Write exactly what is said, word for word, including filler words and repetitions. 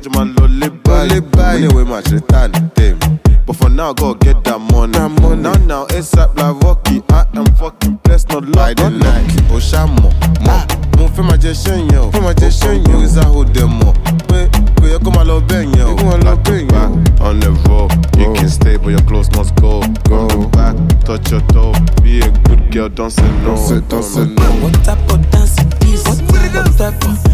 jọ máa lọ lé báyìí. Anyway, match return them. But for now, gotta get that money. That money. Now, now, ASAP like Rocky. I am fucking blessed, not like the night. Oshamo, mo, mo fẹ́ máa jẹ ṣẹ́yìn o. Fẹ́ máa jẹ ṣẹ́yìn o. Is I hold them up? Pé kò yẹ kó máa lọ bẹ́yìn o. Kó máa lọ bẹ́yìn o. On the road, you can stay, but your clothes must go. Go back, touch your toe. Be a good girl, don't say no. Don't say, don't say no. What type of dance it is? What type of